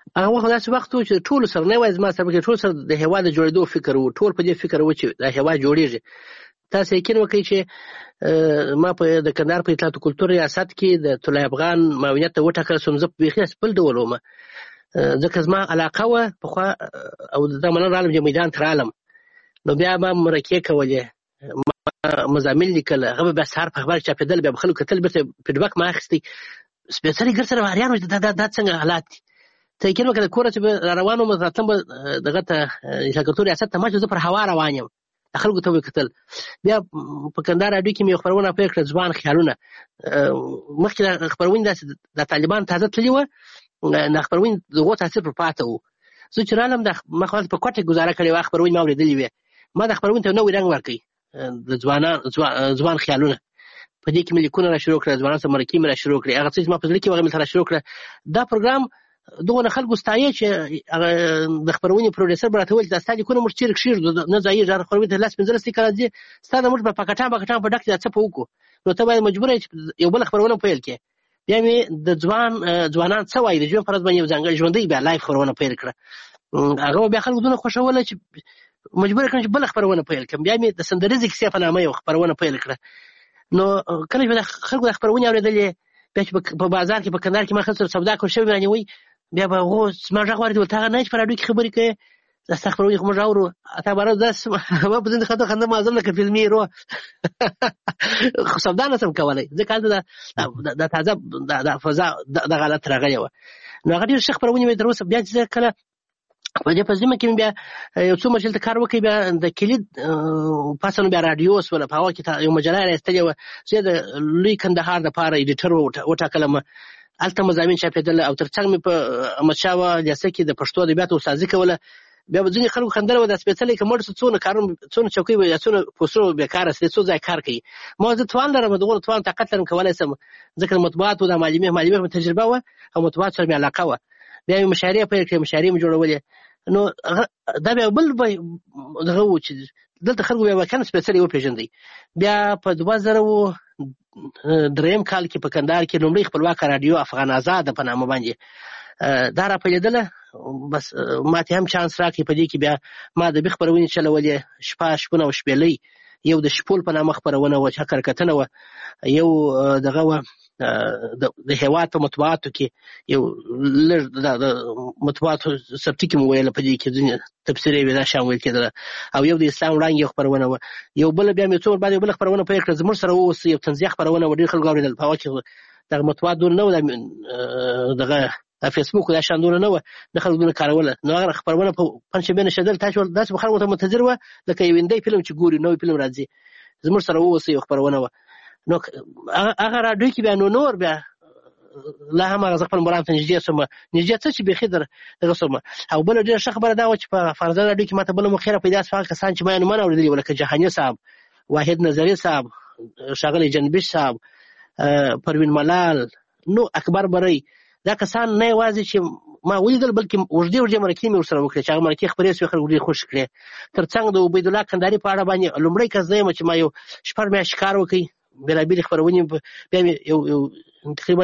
هغه وخت داسې وخت و چې ټول سره نه وای زما سره کې ټول سره د هیواد د جوړېدو فکر و، ټول په دې فکر و چې د هیواد جوړېږي. تاسو یقین وکړئ چې ما په د کندهار په اطلاعات او کلتور ریاست کې د طلایي افغان معاونیت ته وټاکل شوم. زه بیخي بل ډول وم، ځکه زما علاقه وه پخوا او دا منل رالم چې میدان ته رالم، نو بیا ما مرکې کولې، مضامین لیکل، هغه به بیا سهار په اخبار چاپېدل، بیا به خلکو کتل، بیرته فیډبک ما اخیستی. سپېڅلي ګر سره حیران وم چې دا څنګه حالات دي. ته یقین وکړه د کوره چې به را روان وم راتلم به دغه ته اطلاعات کلتور ریاست ته، ما چې زه پر هوا روان یم خلکو ته به کتل. بیا په کندهار راډیو کې مې خپرونه پیل کړه ځوان خیالونه. مخکې د خپرونې داسې د طالبان تازه تللي وه، د خپرونې د هغو تاثیر پر پاته و. زه چې رالم ما خو په کوټه ګزاره کړې وه، خپرونې ما اورېدلې وې. ما د خپرونې ته نوی رنګ ورکړی، د ځوان خیالونه. په دې کې مې لیکونه را شروع کړه، ځوانانو سره مرکې مې را شروع کړې. هغه څه چې ما په زړه کې وه هغه مې را شروع کړه. دا پروګرام دغه خلکو ستایي چې د خپرونې پروډوسر به راته ویل دا ستا لیکونه موږ چېرې کښېږدو، نه ځایېږي. هغه خپرونې ته 10-15 لیکه راځي، ستا د موږ به پکټان په ډک دا څه په وکړو، نو ته باید مجبوره یې چې یو بله خپرونه پیل کړې. بیا مې د ځوانان څه وایي د ژوند په ورځ باندې یو ځانګړی ژوندۍ بیا لایف خپرونه پیل کړه. هغه بیا خلکو دونه خوښوله چې مجبوره کړم چې بله خپرونه پیل کړم. بیا مې د سندریزې کیسې په نامه یو خپرونه پیل کړه. نو کله چې خلکو د خپرونې اورېدلې، بیا چې په بازار کې په کندهار کې ما خلک سره سودا کول شوي رانیوي، بیا به هغو زما غږ واورېدل، ته هغه نه چې په راډیو کې خبرې کوې، دا ستا خپرونې خو موږ اورو، تا باره داسې ما په ځینې خنده مازل لکه فلمي هیرو خو سودا نه شم کولی، ځکه هلته د تازه د فضا دغه حالت راغلی وه. نو هغه ډېر ښه خپرونې وې تر اوسه. بیا چې زه کله په دې پزیمه کې بیا یو څو مجلې ته کار وکړ، بیا د کلید پاسه نو بیا راډیو شوله، په هغه کې یو مجله یې راایستلې وه، زه د لوی کندهار دپاره ایډیټر وټاکلم. هلته مضامین چاپېدل او تر څنګ مې په احمدشاه لیسه کې د پښتو ادبیاتو استاذي کوله. بیا به ځینې خلکو خندله وه دا سپېڅلی که مړ شو څونه کارونه، څونه چوکۍ به یا څونه پوسټونه به بېکاره سي، څو ځای کار کوي. ما زه توان لرم، دغو توان طاقت لرم، کولی شم، ځکه د مطبوعاتو دا معلمې مې تجربه وه او مطبوعاتو سره مې علاقه وه. بیا مې مشاعرې پیل کړې، مشاعرې مې جوړولې. نو دا بیا بل دغه و چې دلته خلکو بیا واقعا سپېڅلي وپېژندئ. بیا په 2003 کال کې په کندهار کې لومړۍ خپلواکه راډیو افغان آزاده په نامه باندې دا راپیلېدله. بس ما ته هم چانس راکړي په دې کې. بیا ما ادبي خپرونې چلولې، شپونه او شپېلۍ، یو د شپول په نامه خپرونه وه چې حقرکتنه وه، یو دغه وه د هیواد په مطبوعاتو کې یو لږ د مطبوعاتو سبتي کې مو ویله، په دې کې ځینې تبصرې وې دا شیان ویل کېدله، او یو د اسلام وړانګې یو خپرونه وه. یو بله بیا مې څو ور بعد یو بله خپرونه پیل کړه زموږ سره واوسئ، یو طنزیه خپرونه وه، ډېر خلکو اورېدل. په هغه کې دغه مطبوعات دونه نه وه، دغه فیسبوک دا شیان دونه نه وه، د خلکو دونه کاروله. نو هغه خپرونه په پنجشنبې نشېدل، داسې به خلکو ته منتظر وه لکه یو هندی فلم چې ګوري، نوی فلم راځي. زموږ سره واوسئ یو خپرونه وه. نو هغه راډیو کې بیا نور بیا لا هم هغه زه خپل مرام ته نږدې شوم، نږدې څه چې بیخي دغه شوم. او بله ډېره ښه خبره دا وه چې په فرضاً راډیو کې ما ته بله مخیره پیدا شوه، هغه کسان چې ما یې نومونه اورېدلي وو، لکه جهاني صاحب، واحد نظري صاحب، ښاغلی جنبش صاحب، پروین ملال، نو اکبر بری. دا کسان نه یوازې چې ما ولیدل بلکې اوږدې مرکې مې ورسره وکړې چې هغه مرکې خپرې شوې، خلکو ډېر خوښ کړې. تر څنګ د عبیدالله کندهاري په اړه باندې لومړی کس زه یم چې ما یو 6 میاشتې کار وکړ، بېلابېلې خپرونې، بیا مې یو تقریبا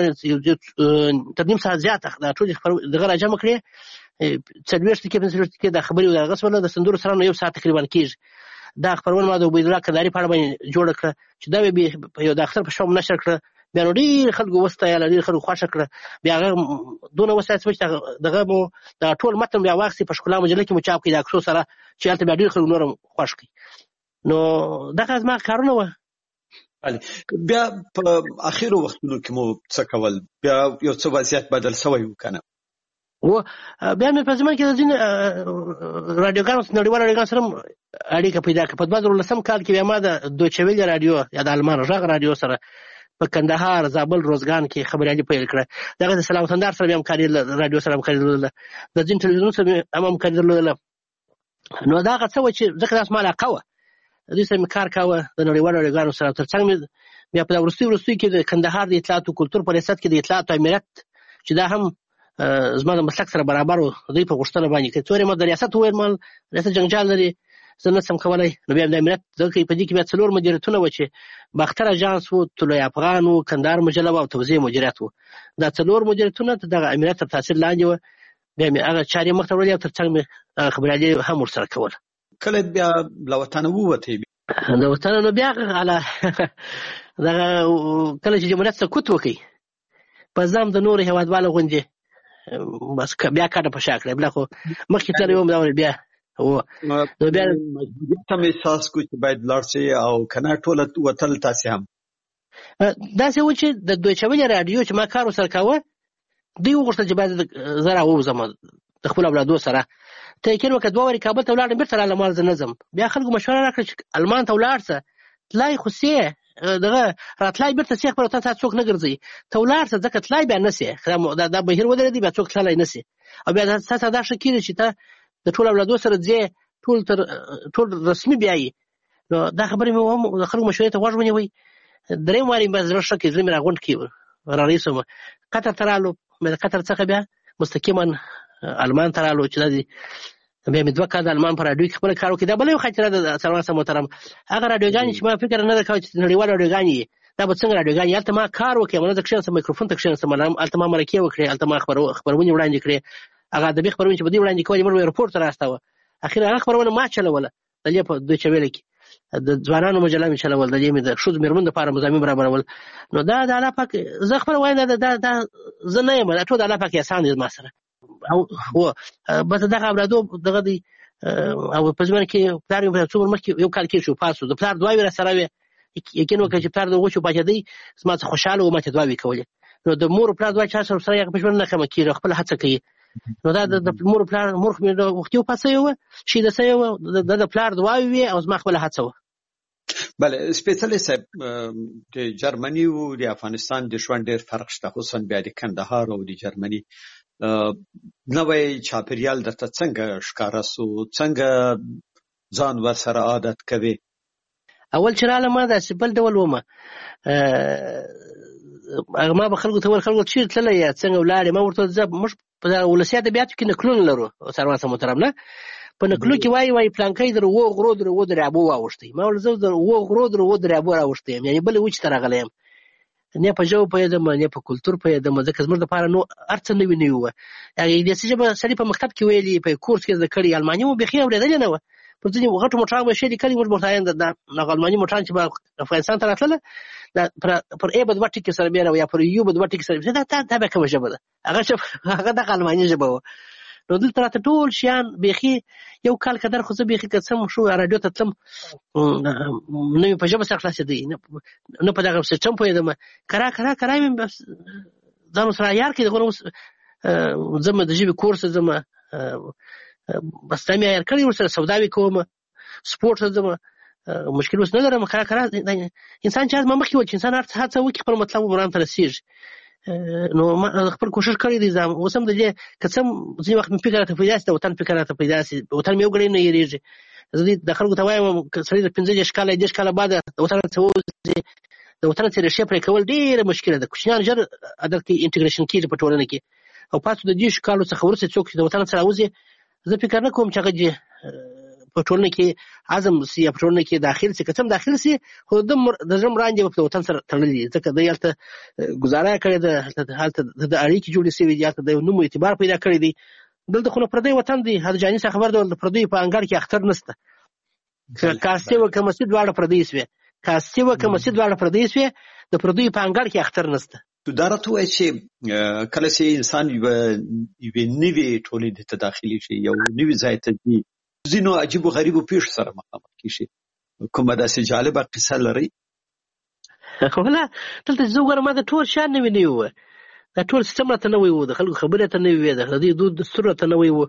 تر نیم ساعت زیاته دا ټولې دغه را جمع کړې، 40 دقیقې 50 دقیقې دا خبرې وې، هغه شوله د سندرو سره نو 1 ساعت تقریبا کېږي. دا خپرونه ما د عبیدالله کندهاري په اړه باندې جوړه کړه چې دا به یو د اختر په شپه م نشر کړه. بیا نو ډېر خلکو وستایله، ډېر خلکو خوښه کړه. بیا هغه دونه وستایه چې دغه مو د ټول متن بیا واخیستې په ښکلا مجله کې مو چاپ کړي د عکسو سره، چې هلته بیا ډېر خلکو نور هم خوښ کړي. نو دغه زما کارونه وه. بیا په اخرو وختونو کې مو څه کول؟ بیا یو څه وضعیت بدل شوی و که نه؟ بیا مې په زمانه کې د ځینې راډیوګانو نړیوالو راډیوګانو سره اړیکه پیدا کړه. په 2013 کال کې بیا ما د دویچه ویلې راډیو یا د آلمان غږ راډیو سره په کندهار، زابل، روزګان کې خبریالي پیل کړه. دغه د سلام وطندار سره مې همکاري راډیو سره همکاري درلوده، د ځینو تلویزیونونو سره مې هم همکاري درلودله. نو دا هغه څه وه چې ځکه داسې ما علاقه وه، دوی سره مې کار کاوه د نړیوالو راډیوګانو سره. تر څنګ مې بیا په وروستیو کې د کندهار د اطلاعات او کلتور په ریاست کې د اطلاعات او امنیت چې دا هم زما د مسلک سره برابر و، دوی په غوښتنه باندې که څورې ما د ریاست وویل ما ریاست جنجال لري زه نه شم کولی. نو بیا د امنیت ځکه په دې کې بیا 4 مدیریتونه وه چې باختر اژانس و، طلوع افغان و، کندهار مجله وه او توزیع مدیریت و. دا 4 مدیریتونه دغه امنیت تر تاثیر لاندې وه. بیا مې هغه چارې مخ ته وړلې او تر څنګ مې خبريالي هم ورسره کوله. کله بیا له وطنه ووتې؟ د وطنه نو بیا دغه کله چې جمهوریت سقوط وکړي په ځام د نورو هېوادوالو غوندې بس بیا کاټه په شا کړې. بله خو مخکې تللی وم دا بیا نو بیا مجبوریت هم احساس کو چې باید لاړ شي او که نه ټوله وتل تاسې هم؟ داسې و چې د دویچه ویلې راډیو چې ما کار ورسره کاوه دوی وغوښتل چې باید زه راووځم د خپلو اولادو سره. ته یقین وکړه 2 وارې کابل ته ولاړم بېرته رالم زه نه ځم. بیا خلکو مشوره راکړه چې المان ته ولاړ شه تلای خو سې دغه راتلای بېرته سې خبره تا څوک نه ګرځوي ته ولاړ شه ځکه تلای بیا نه سې دا بهیر ودرېدی بیا څوک تللی نه سې او بیا تاسو دا ښه کېږي چې ته د ټولو اولادو سره ځې ټول رسمي بیایي. نو دا خبرې مې هم د خلکو مشورې ته غوږ ونیوئ. 3 وارې مې زړه ښه کړي زړه مې راغونډ کړي رارهي شوم. قطر ته رالو د قطر څخه بیا مستقیما المان ته رالو چې دا بیا مې 2 کال د المان په راډیو کې خپل کار وکړي. دا بله یو خاطره ده سروان صاحب محترم هغه راډیوګانې چې ما فکر نه ده کاوه چې نړیوال راډیوګانې دا به څنګه راډیوګانې هلته ما کار وکړم نه زه کښېنستم میکروفون ته کښېنستم هلته ما مرکې وکړې هلته ما خپرونې وړاندې کړې هغه ادبي خپرونې چې به دوی وړاندې کولې موږ به ایرپورټ ته راستاوه. اخر هغه خپرونه ما چلوله د دې په دویچه ویله کې د ځوانانو مجله مې چلول د دې مې د ښځو مېرمنو دپاره مضامین برابرول. نو دا د الله پاک زه خپله وایم دا زه نه یم دا ټول د الله پاک احسان دی ما سره. او بس دغه اولادو دغه دی او په ځمانه کې پلار مې په څومره مخکې یو کال کې شو پاسو د پلار دعاوې راسره وې یقین وکړه چې پلار د وچو پاچېدی زما څه خوشحاله و ما ته دعاوې کولې. نو د مور و پلار دعا چا سره یې په ژوند نه کمه کېږي خپله هڅه کوي. نو دا د مور پلار مور خو مې وختي وپاڅوی وه شهیده سوی وه د پلار دعاوې وې او زما خپله هڅه وه. بله سپېڅلی صاحب د جرمني او د افغانستان د ژوند ډېر فرق شته خصوصا بیا د کندهار او د جرمني نوی چاپېریال درته څنګه ښکاره سو څنګه ځان ورسره عادت کوې؟ اول چې راغلم ما داسې بل ډول ومه ما به خلکو ته ویل خلکو چېرې تللی یا څنګه ولاړې ما ورته زه موږ په ولسي ادبیاتو کې نکلونه لرو سروان صاحب محترم نه په نکلو کې وایي پلانکی د 7 غرو د 7 دریابو واوښتی ما ویل زه د 7 غرو د 7 دریابو راوښتی یم یعنې بلې وچې ته راغلی یم نه په ژبه پوهېدم نه په کلتور پوهېدم ځکه زموږ دپاره نو هر څه نوي نوي وه. انګلیسي ژبه سړي په مکتب کې ویلي په کورس کې زده کړي الماني مو بیخي اورېدلې نه وه پر ځینې غټو موټران به ښې لیکلي موږ محتاجان د الماني موټران چې به افغانستان ته راتلله پر ای به 2 ټکي سره بیا یا پر یو به 2 ټکي سره دا به کومه ژبه ده هغه دغه الماني ژبه وه. نو دلته راته ټول شیان بیخي یو کال قدر خو زه بیخي که څه شو راډیو ته تلم نه مې په ژبه سره خلاصېدی نه په دغه سیسټم پوهېدم کرا مې ځان ورسره عیار کړي دغه اوس ځم د ژبې کورس ځم بس دا مې عیار کړي ورسره سوداوې کوم سپورټ ته ځم مشکل اوس نه لرم کرا انسان چې ما مخکې ویل چې انسان هڅه وکړي خپل مطلب مرام ته رسېږي. نو ما خپل کوشش کړی دی ځم اوس هم د دې که څه ځینې وخت مې فکر راته پیدا شي د وطن فکر راته پیدا شي وطن مې یو ګړی نه هېرېږي. زه د خلکو ته وایم که سړی د 15 کاله 10 کاله بعد د وطن څخه ووځي د وطن څخه ریښې پرې کول ډېره مشکله ده. کوچنیان ژر عادت کې انټګریشن کېږي په ټولنه کې او پاتې د 10 کالو څخه وروسته څوک چې د وطن څخه راوځي زه فکر نه کوم چې هغه په ټولنه کې عزم سي یا په ټولنه کې داخل سي که څه داخل سي خو د زړه مراندې په وطن سره تړلي ځکه دی هلته ګزاره کړې ده هلته د اړیکې جوړې شوي دي هلته د نوم اعتبار پیدا کړی دی. دلته خو نه پردی وطن دی هر جاني څخه خبر ده د پردیو په انګړ کې اختر نشته کاسې و که مسجد دواړه پردی شوې کاسې و که مسجد دواړه پردی شوې د پردیو په انګړ کې اختر نشته. تو دا راته وایي چې کله چې انسان یوې نوې ټولنې ته داخلي شي یو نوي ځای ته ځي ځینو عجیبو غریبو پیښو سره مخامخ کېږي کومه داسې جالبه قصه لرئ؟ ولا دلته زه وګورم ما د ټول شیان نوي نوي وه دا ټول سیسټم راته نوی و د خلکو خبرې راته نوي وې د دې دود دستور راته نوی و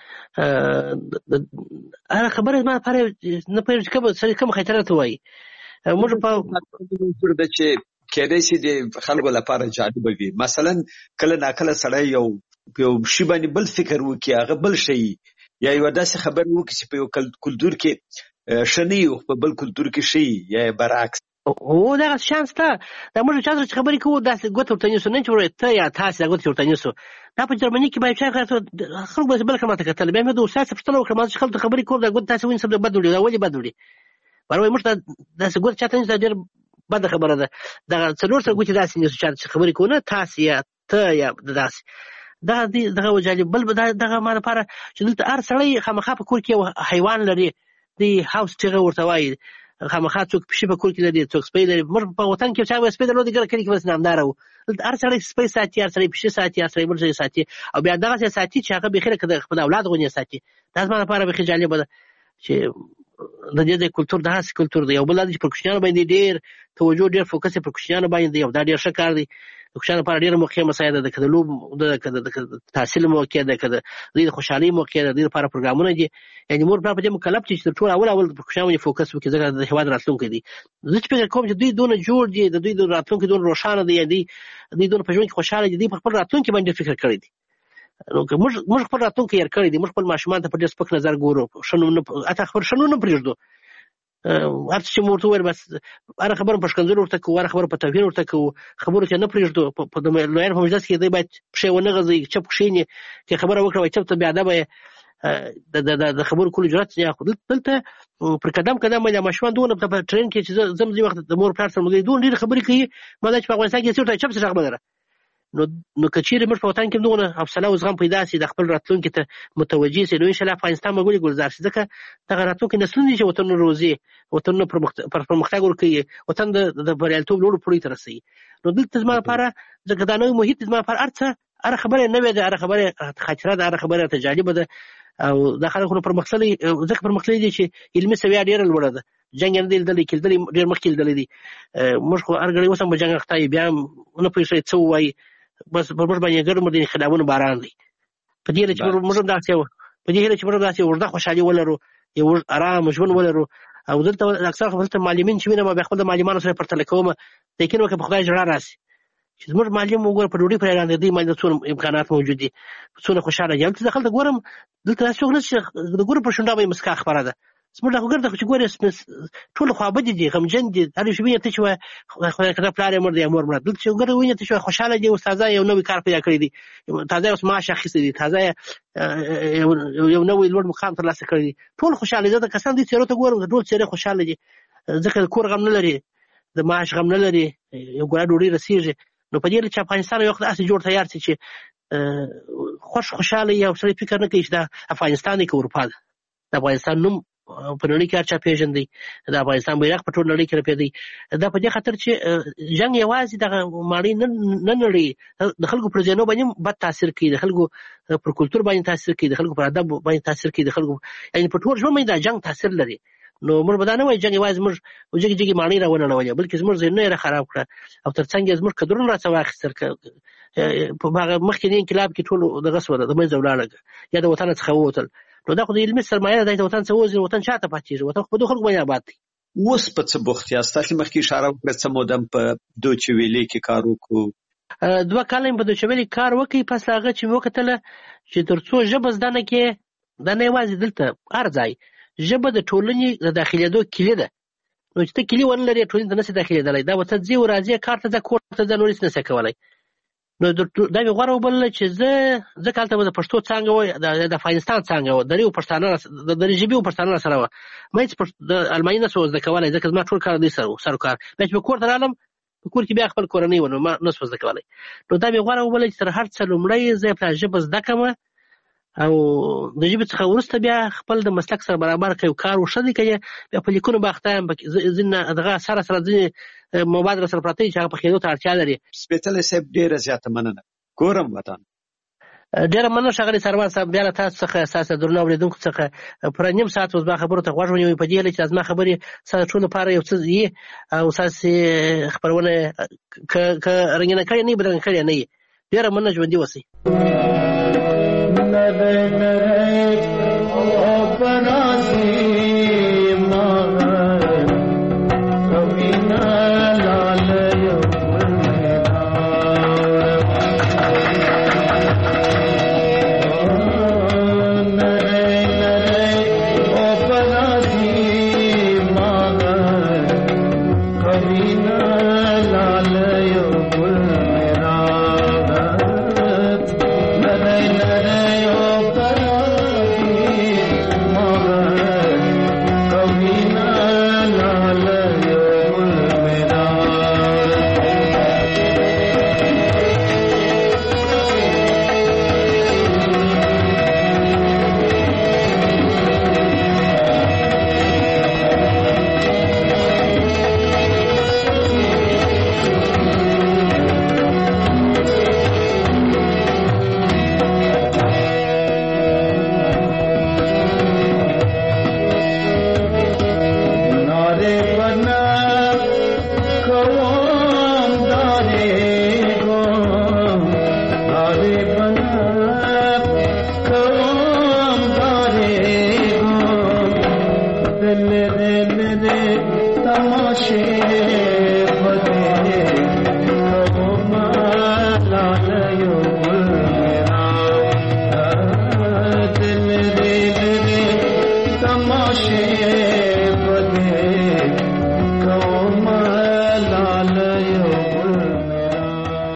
هغه خبره زما لپاره نه پوهېږم چې سړی کومه خاطره راته وایي موږ په ده چې کېدای شي د خلکو لپاره جالبه وي مثلا کله ناکله سړی یو شي باندې بل فکر وکړي هغه بل شي یا یو داسې خبر وکړي چې په یو کلتور کې ښه نه وي په بل کلتور کې ښه یا برعکس هو دغه شان شته دا موږ چا سره چې خبرې کوو داسې ګوته ورته نیسو نه چې ته یا تاسې دا ګوتې ورته نیسو دا په جرمني کې باید چا خلک به بل کلمه ته کتل بیا مې د استاد صاحب پوښتنه وکړه ما چې خلکو ته خبرې کوم دا ګوتې تاسې ونیسم دا بد وړي دا ولې بد وړي وایي موږ ته داسې ګوتې چا ته نیسو دا ډېر بده خبره ده دغه څلور سره ګوتې داسې نیسو چا چې خبرې کوو نه تاسې یا ته یا داسې دغه وجالي بل دغه ما لپاره چې دلته هر سړی خامخا په کور کې حیوان لري د هاوس ټیغه ورته وایي خامخا څوک پشي په کور کې لري څوک سپی لري موږ په وطن کې چا سپی درلود ګر کلی کې بس نامدار وو هر سړی سپی ساتي هر سړی پشي ساتي هر سړی بل څه ساتي او بیا دغه ساتي چې هغه بخیره کده خپل اولاد غونې ساتي دا زما لپاره به جالب ده چې د دې د کلچر د هاس کلچر دی او بل چې پر کوچنیانو باندې ډیر توجه ډیر فوکس پر کوچنیانو باندې دی او دا ډیر ښه کار دی د کوچنیانو لپاره ډیر مخکې مسایل ده کده لوب د تحصیل موقع ده کده د خوشحالي موقع ده د لپاره پروګرامونه دي یعنی مور په دې مکلف چې ټول اول پر کوچنیانو فوکس وکړي ځکه د هواد راتلونکي دي زه چې فکر کوم چې دوی دونه جوړ دي د دوی د راتلونکي دونه روښانه دي یعنی دوی دونه په ژوند کې خوشاله دي په خپل راتلونکي باندې فکر کړی دي نو موږ خپل راتلونکي یې کړی دي موږ خپل ماشومان ته په ډېر سپک نظر ګورو اته خبر شنو نه پرېږدو هر څه چې مورته ویل بس هر خبره په شکنځل ورته کوو هر خبره په توهین ورته کوو خبرو ته نه پرېږدو په لویان په مجلس کې دی باید پښې ونه غځي چپ کښېني چې خبره وکړه وایي چپ ته بې ادبه د خبرو کولو جرأت نه اخلو دلته پر قدم باندې ماشومان دونه په ټرین کې چې زم ځي وخت د مور پلار سره ملګري دونه ډېرې خبرې کوي ما دا چې په افغانستان کې څه چپ څه غږ لره نو کچېرې موږ په وطن کې دونه حوصله او زغم پیدا سي د خپل راتلونکي ته متوجه سي نو ان شاء الله افغانستان به ګلې ګلزار شي ځکه دغه راتلونکي نسلونه چې وطن روزي وطن پرمختګ ورکوي وطن د بریالیتوب لوړو پوړۍ ته رسوي نو دلته زما لپاره ځکه دا نوی محیط زما لپاره هر خبره نوې ده هر خبره خاطره ده هر خبره ته جالبه ده او دا خلک نو پرمختللي ځکه پرمختللي دي چې علمي سویه ډېره لوړه ده جنګ یې نه دی لیدلی کېدلي ډېر مخکې لیدلی دي موږ خو هر ګړی اوس هم په جنګ اخته یو بیا هم ونه پوهېږي څه ووایي بس پر موږ باندې ګرم د انقلابونو باران دی په دې هیله چې موږ هم داسې په دې هیله چې موږ داسې اوږده خوشحالي ولرو یو ارام ژوند ولرو او دلته اکثر خو دلته معلمین چې وینم بیا خپل د معلمانو سره پرتله کوم لیکن وکړه په خدای جړه راسي چې زموږ معلم وګوره په ډوډۍ پرې لاندې دی باندې څونه امکانات موجود دي څونه خوشاله دي دلته دخل ته ګورم دلته څوک نشي د ګورم په شونډه باندې مسکا خبره ده زموږ دغه ګرځه چې ګورې ټول خوابدي دي غمجن دي هر یو ویني ته چې خدای کړه پلار یې مړ دی مور مړه دلته چې ګورې ویني ته چې خوشاله دي استاد یو نوې کار پیدا کړی دي تازه اوس معاش اخیستې دي تازه یو نوې لوړ مقام ترلاسه کړی دي ټول خوشاله دي د کسان دي چې ته ګورم ټول څیرې خوشاله دي ځکه کور غم نه لري د معاش غم نه لري یو ګوره ډوډۍ رسیږي نو په دې چې افغانستان یو وخت اسې جوړ تیار شي چې خوشاله یو سړی فکر نه کوي چې دا افغانستان کې اروپا ده د افغانستان نوم په نړۍ کې هر چا پېژندي د افغانستان بیرغ په ټول نړۍ کې رپېدی دا په دې خاطر چې جنګ یوازې دغه ماڼۍ نه نړۍ د خلکو پر ذهنو باندې بد تاثیر کوي د خلکو پر کلتور باندې تاثیر کوي د خلکو پر ادب باندې تاثیر کوي د خلکو یعنی په ټول ژوند باندې دا جنګ تاثیر لري نو موږ به دا نه وایو جنګ یوازې موږ جګې ماڼۍ راونړولې بلکې زموږ ذهنونه یې خراب کړه او تر څنګ یې زموږ قدرونه راڅه واخیستل په هغه مخکې انقلاب کې ټول دغه سوه د منځه ولاړه یا د وطن څخه ووتل نو دا خو د علمي سرمایه ده د وطن څخه ووځي وطن چاته پاتېږي وطن خو په دغو خلکو باندې آباد دی اوس په څه بوخت یاست تاسو مخکې اشاره وکړه څه مودم په دوچې ویلې کې کار وکړو 2 کاله په دوچې ویلې کار وکړي پس هغه چې وکتله چې تر څو ژبه زده نه کې دا نه یوازې دلته هر ځای ژبه د ټولنې د داخلېدو کلي ده نو چې ته کلي ونه لرې ټولنې ته نشې داخلېدلی دا به ته ځې و راځې کار ته ځه کور ته ځه نور هېڅ نشې کولی نو دا مې غوره وبلله چې زه هلته به د پښتو څانګه وه د افغانستان څانګه وه د درې ژبې و پښتانه راسره وه ما هېڅ د الماني نه سو زده کولی ځکه زما ټول کار دوی سره کار بیا چې په کور ته رالم په کور کې بیا خپل کورنۍ وه نو ما نه سو زده کولی نو دا مې غوره وبلله چې تر هر څه لومړی زه یې ژبه زده کړم او د ژبې څخه وروسته بیا خپل د مسلک سره برابر کوي کار وښه دی که بیا په لیکونو به اخته یم ځینې دغه سره ځینې مواد راسره پراته دي چې هغه پخېدو ته اړتیا لري سپېڅلی صاحب ډېره زیاته مننه ګورم وطن ډېره مننه ښاغلي سروان صاحب بیا له تاسو څخه ستاسو درنو اورېدونکو څخه پوره نیم ساعت اوس زما خبرو ته غوږ ونیوئ په دې هیله چې زما خبرې ستاسو ټول لپاره یو څه وي او ستاسې خپرونه که رنګینه کړې نه وي بدرنګه کړې نه وي ډېره مننه ژوندي اوسئ Mother لاله